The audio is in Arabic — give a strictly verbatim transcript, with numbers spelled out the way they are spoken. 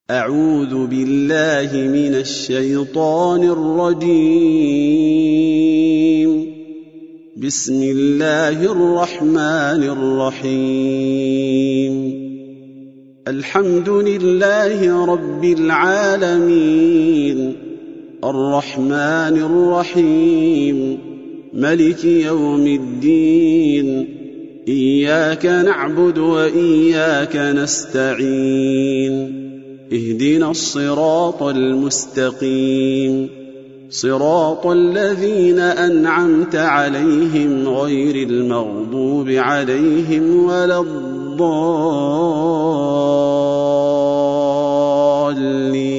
أعوذ بالله من الشيطان الرجيم. بسم الله الرحمن الرحيم. الحمد لله رب العالمين، الرحمن الرحيم، ملك يوم الدين، إياك نعبد وإياك نستعين، اهدنا الصراط المستقيم، صراط الذين أنعمت عليهم غير المغضوب عليهم ولا الضالين.